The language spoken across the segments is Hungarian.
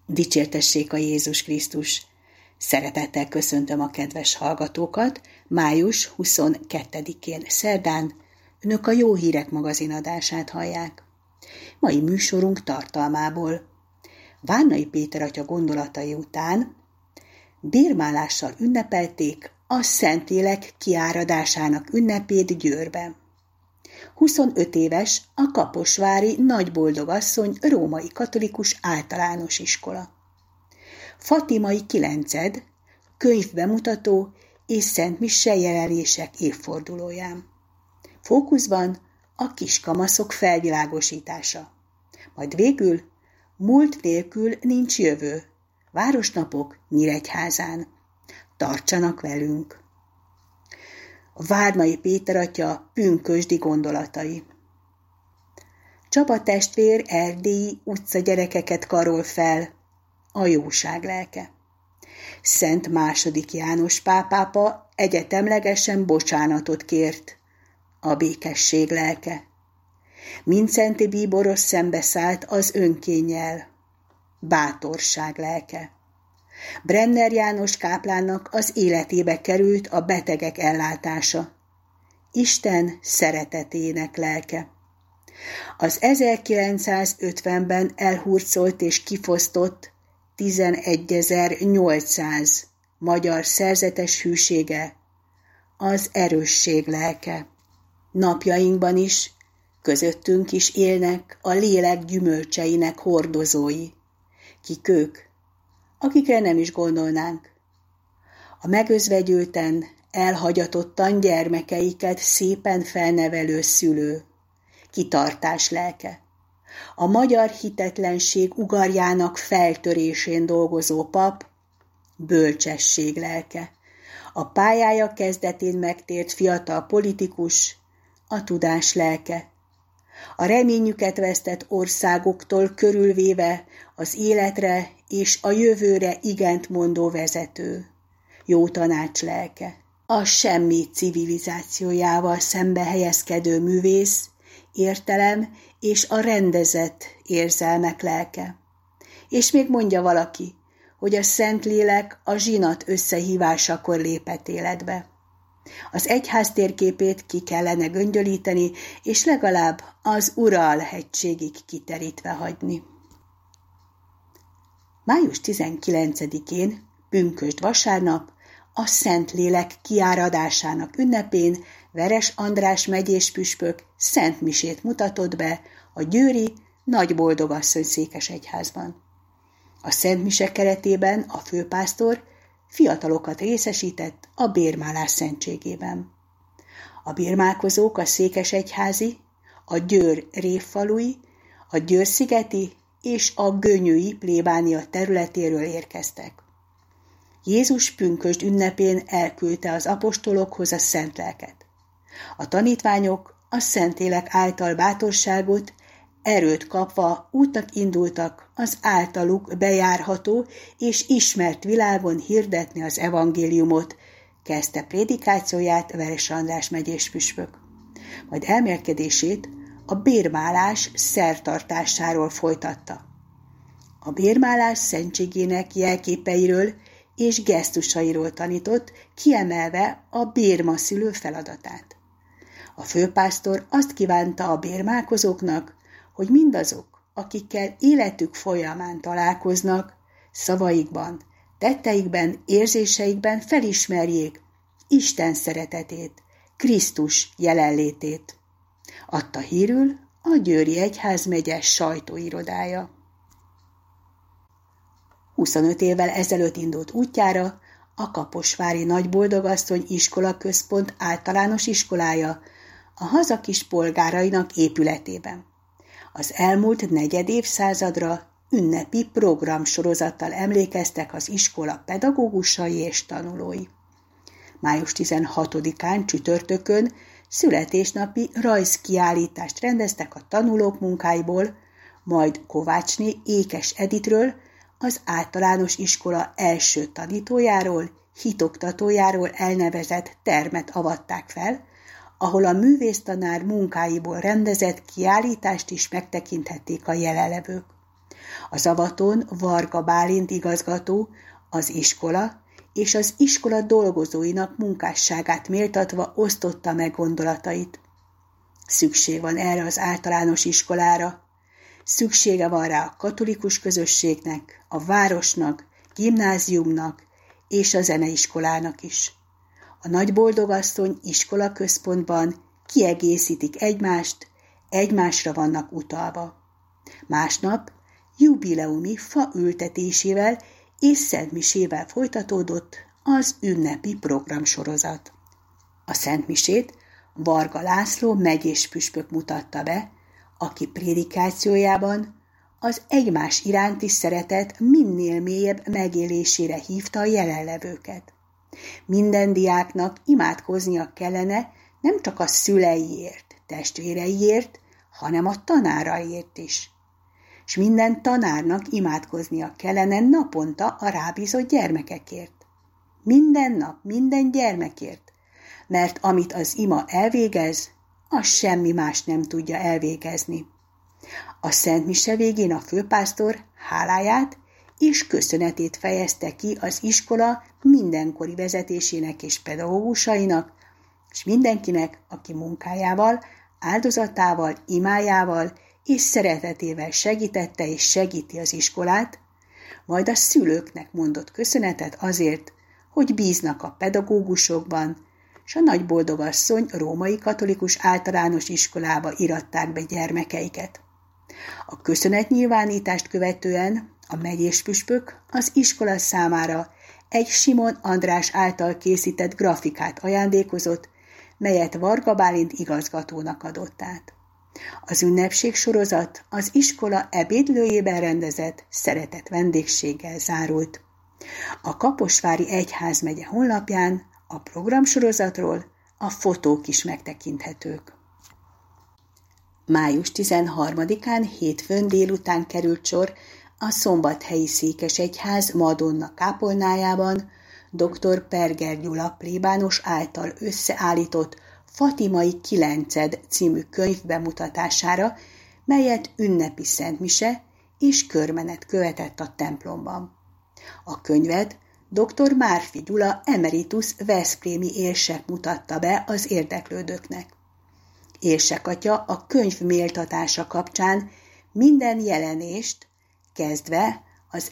Dicsértessék a Jézus Krisztus! Szeretettel köszöntöm a kedves hallgatókat. Május 22-én szerdán Önök a Jó Hírek magazinadását hallják. Mai műsorunk tartalmából: Várnai Péter atya gondolatai után bérmálással ünnepelték a Szentlélek kiáradásának ünnepét Győrben. 25 éves a kaposvári Nagyboldogasszony római katolikus általános iskola. Fatimai Kilenced könyvbemutató és szentmise jelenések évfordulóján. Fókuszban a kiskamaszok felvilágosítása. Majd végül múlt nélkül nincs jövő. Városnapok Nyíregyházán. Tartsanak velünk! Várnai Péter atya pünkösdi gondolatai. Csaba testvér erdélyi utcagyerekeket karol fel, a jóság lelke. Szent II. János pápápa egyetemlegesen bocsánatot kért, a békesség lelke. Mindszenty bíboros szembeszállt az önkénnyel, bátorság lelke. Brenner János káplánnak az életébe került a betegek ellátása, Isten szeretetének lelke. Az 1950-ben elhurcolt és kifosztott 11.800 magyar szerzetes hűsége, az erősség lelke. Napjainkban is, közöttünk is élnek a lélek gyümölcseinek hordozói. Kik ők, akikre nem is gondolnánk? A megözvegyülten, elhagyatottan gyermekeiket szépen felnevelő szülő, kitartás lelke. A magyar hitetlenség ugarjának feltörésén dolgozó pap, bölcsesség lelke. A pályája kezdetén megtért fiatal politikus, a tudás lelke. A reményüket vesztett országoktól körülvéve az életre és a jövőre igent mondó vezető, jó tanács lelke. A semmi civilizációjával szembe helyezkedő művész, értelem és a rendezett érzelmek lelke. És még mondja valaki, hogy a Szentlélek a zsinat összehívásakor lépett életbe. Az egyház térképét ki kellene göngyölíteni, és legalább az Ural-hegységig kiterítve hagyni. Május 19-én, pünkösd vasárnap, a Szentlélek kiáradásának ünnepén Veres András megyés püspök szentmisét mutatott be a győri Nagyboldogasszony székesegyházban. A szentmise keretében a főpásztor fiatalokat részesített a bérmálás szentségében. A bérmálkozók a székesegyházi, a Győr révfalui, a Győr-szigeti és a gönyői plébánia területéről érkeztek. Jézus pünkösd ünnepén elküldte az apostolokhoz a szent lelket. A tanítványok a Szentlélek által bátorságot, erőt kapva útnak indultak az általuk bejárható és ismert világon hirdetni az evangéliumot, kezdte prédikációját Veres András megyés püspök. Majd elmélkedését a bérmálás szertartásáról folytatta. A bérmálás szentségének jelképeiről és gesztusairól tanított, kiemelve a bérmaszülő feladatát. A főpásztor azt kívánta a bérmálkozóknak, hogy mindazok, akikkel életük folyamán találkoznak, szavaikban, tetteikben, érzéseikben felismerjék Isten szeretetét, Krisztus jelenlétét. Adta hírül a Győri Egyházmegye sajtóirodája. 25 évvel ezelőtt indult útjára a kaposvári Nagyboldogasszony iskolaközpont általános iskolája a haza kis polgárainak épületében. Az elmúlt negyed évszázadra ünnepi programsorozattal emlékeztek az iskola pedagógusai és tanulói. Május 16-án csütörtökön születésnapi rajzkiállítást rendeztek a tanulók munkáiból, majd Kovácsné Ékes Editről, az általános iskola első tanítójáról, hitoktatójáról elnevezett termet avatták fel, ahol a művésztanár munkáiból rendezett kiállítást is megtekinthették a jelenlevők. A Zavaton Varga Bálint igazgató az iskola és az iskola dolgozóinak munkásságát méltatva osztotta meg gondolatait. Szükség van erre az általános iskolára. Szüksége van rá a katolikus közösségnek, a városnak, gimnáziumnak és a zeneiskolának is. A Nagyboldogasszony iskolaközpontban kiegészítik egymást, egymásra vannak utalva. Másnap jubileumi fa ültetésével és szentmisével folytatódott az ünnepi programsorozat. A szentmisét Varga László megyés püspök mutatta be, aki prédikációjában az egymás iránti szeretet minél mélyebb megélésére hívta a jelenlevőket. Minden diáknak imádkoznia kellene nem csak a szüleiért, testvéreiért, hanem a tanáraiért is. És minden tanárnak imádkoznia kellene naponta a rábízott gyermekekért. Minden nap, minden gyermekért, mert amit az ima elvégez, az semmi más nem tudja elvégezni. A szentmise végén a főpásztor háláját és köszönetét fejezte ki az iskola mindenkori vezetésének és pedagógusainak, és mindenkinek, aki munkájával, áldozatával, imájával és szeretetével segítette és segíti az iskolát, majd a szülőknek mondott köszönetet azért, hogy bíznak a pedagógusokban, és a Nagyboldogasszony római katolikus általános iskolába iratták be gyermekeiket. A köszönetnyilvánítást követően a megyéspüspök az iskola számára egy Simon András által készített grafikát ajándékozott, melyet Varga Bálint igazgatónak adott át. Az ünnepségsorozat az iskola ebédlőjében rendezett szeretett vendégséggel zárult. A Kaposvári Egyházmegye honlapján a programsorozatról a fotók is megtekinthetők. Május 13-án hétfőn délután került sor a Szombathelyi Székesegyház Madonna kápolnájában dr. Perger Gyula plébános által összeállított Fatimai Kilenced című könyv bemutatására, melyet ünnepi szentmise és körmenet követett a templomban. A könyvet dr. Márfi Gyula emeritus veszprémi érsek mutatta be az érdeklődőknek. Érsek atya a könyv méltatása kapcsán minden jelenést, kezdve az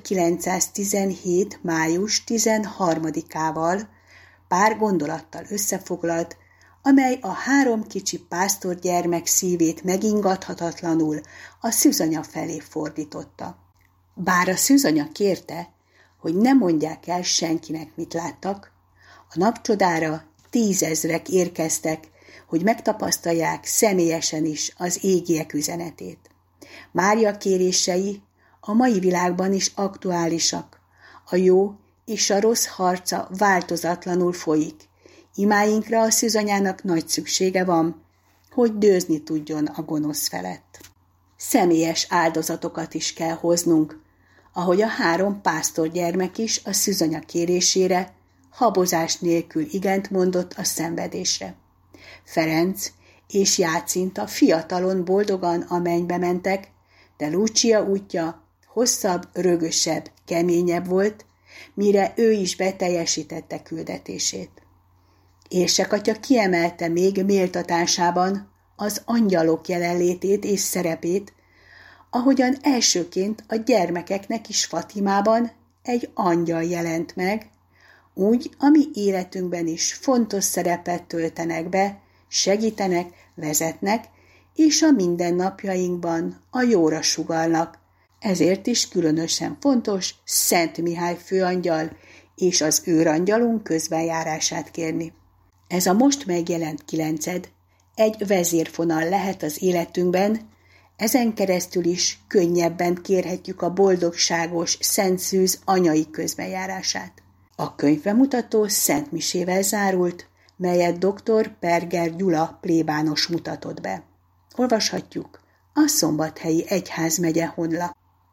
1917. május 13-ával pár gondolattal összefoglalt, amely a három kicsi pásztorgyermek szívét megingathatatlanul a szűzanya felé fordította. Bár a szűzanya kérte, hogy ne mondják el senkinek, mit láttak, a napcsodára 10 000 érkeztek, hogy megtapasztalják személyesen is az égiek üzenetét. Mária kérései a mai világban is aktuálisak. A jó és a rossz harca változatlanul folyik. Imáinkra a szűzanyának nagy szüksége van, hogy dőzni tudjon a gonosz felett. Személyes áldozatokat is kell hoznunk, ahogy a 3 pásztorgyermek is a szűzanya kérésére habozás nélkül igent mondott a szenvedésre. Ferenc és Jácinta fiatalon boldogan a mennybe mentek, de Lucia útja hosszabb, rögösebb, keményebb volt, mire ő is beteljesítette küldetését. Érsek atya kiemelte még méltatásában az angyalok jelenlétét és szerepét, ahogyan elsőként a gyermekeknek is Fatimában egy angyal jelent meg, úgy a mi életünkben is fontos szerepet töltenek be, segítenek, vezetnek, és a mindennapjainkban a jóra sugallnak. Ezért is különösen fontos Szent Mihály főangyal és az őrangyalunk közbenjárását kérni. Ez a most megjelent kilenced egy vezérfonal lehet az életünkben, ezen keresztül is könnyebben kérhetjük a boldogságos Szent Szűz anyai közbenjárását. A könyvbemutató szentmisével zárult, melyet dr. Perger Gyula plébános mutatott be. Olvashatjuk a Szombathelyi Egyházmegye honlapján.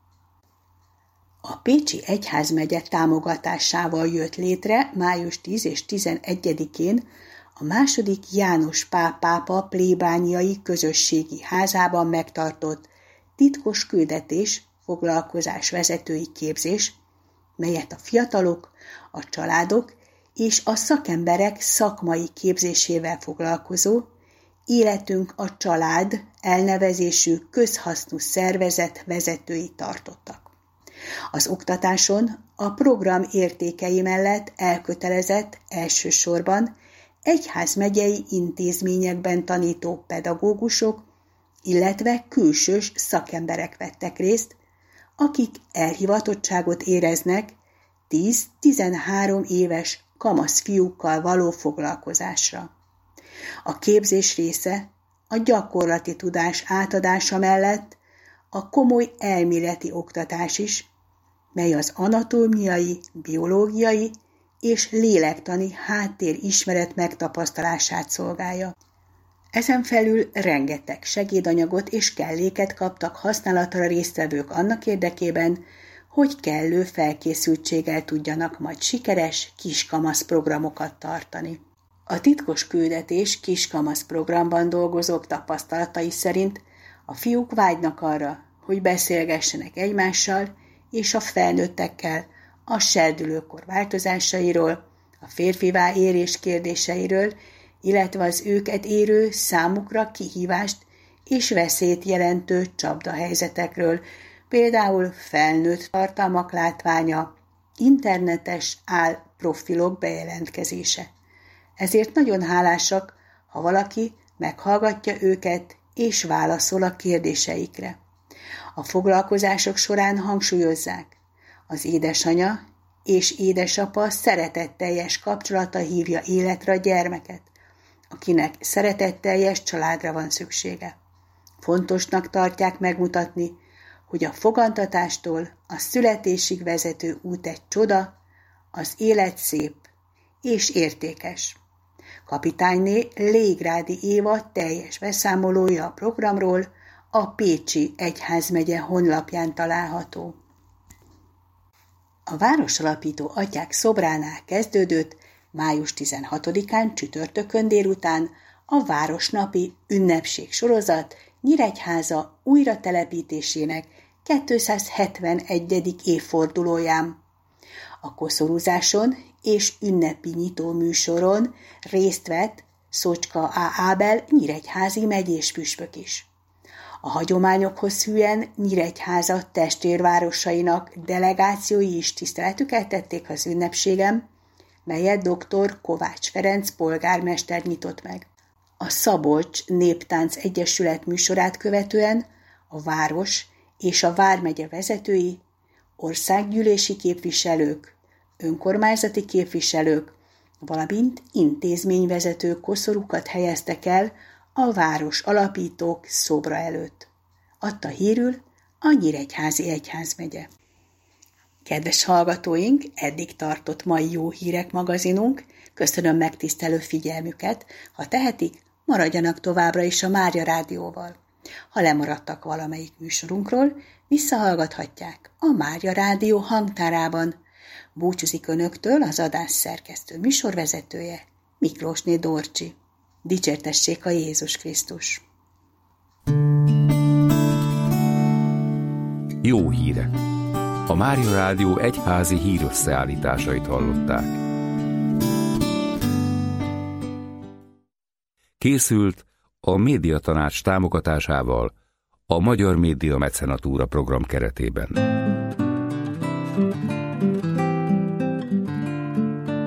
A Pécsi Egyházmegye támogatásával jött létre május 10 és 11-én a II. János Pál pápa plébániai közösségi házában megtartott titkos küldetés foglalkozás vezetői képzés, melyet a fiatalok, a családok és a szakemberek szakmai képzésével foglalkozó Életünk a család elnevezésű közhasznú szervezet vezetői tartottak. Az oktatáson a program értékei mellett elkötelezett elsősorban egyházmegyei intézményekben tanító pedagógusok, illetve külsős szakemberek vettek részt, akik elhivatottságot éreznek 10-13 éves kamasz fiúkkal való foglalkozásra. A képzés része a gyakorlati tudás átadása mellett a komoly elméleti oktatás is, mely az anatómiai, biológiai és lélektani háttérismeret megtapasztalását szolgálja. Ezen felül rengeteg segédanyagot és kelléket kaptak használatra résztvevők annak érdekében, hogy kellő felkészültséggel tudjanak majd sikeres kiskamasz programokat tartani. A titkos küldetés kiskamasz programban dolgozók tapasztalatai szerint a fiúk vágynak arra, hogy beszélgessenek egymással és a felnőttekkel a serdülőkor változásairól, a férfivá érés kérdéseiről, illetve az őket érő számukra kihívást és veszélyt jelentő csapdahelyzetekről, például felnőtt tartalmak látványa, internetes álprofilok bejelentkezése. Ezért nagyon hálásak, ha valaki meghallgatja őket és válaszol a kérdéseikre. A foglalkozások során hangsúlyozzák, az édesanya és édesapa szeretetteljes kapcsolata hívja életre a gyermeket, akinek szeretetteljes családra van szüksége. Fontosnak tartják megmutatni, hogy a fogantatástól a születésig vezető út egy csoda, az élet szép és értékes. Kapitányné Légrádi Éva teljes beszámolója a programról a Pécsi Egyházmegye honlapján található. A városalapító atyák szobránál kezdődött május 16-án csütörtökön délután a Városnapi ünnepség sorozat Nyíregyháza újratelepítésének 271. évfordulóján. A koszorúzáson és ünnepi nyitó műsoron részt vett Szocska A. Ábel nyíregyházi megyés püspök is. A hagyományokhoz hűen Nyíregyháza testvérvárosainak delegációi is tiszteletüket tették az ünnepségen, melyet dr. Kovács Ferenc polgármester nyitott meg. A Szabolcs Néptánc Egyesület műsorát követően a város és a vármegye vezetői, országgyűlési képviselők, önkormányzati képviselők, valamint intézményvezetők koszorúkat helyeztek el a város alapítók szobra előtt. Adta hírül a Nyíregyházi Egyházmegye. Kedves hallgatóink, eddig tartott mai Jó Hírek magazinunk. Köszönöm megtisztelő figyelmüket. Ha tehetik, maradjanak továbbra is a Mária Rádióval. Ha lemaradtak valamelyik műsorunkról, visszahallgathatják a Mária Rádió hangtárában. Búcsúzik önöktől az adás szerkesztő műsorvezetője, Miklósné Dorcsi. Dicsértessék a Jézus Krisztus! Jó hírek! A Mária Rádió egyházi hírösszeállításait hallották. Készült a Médiatanács támogatásával a Magyar Média Mecenatúra program keretében.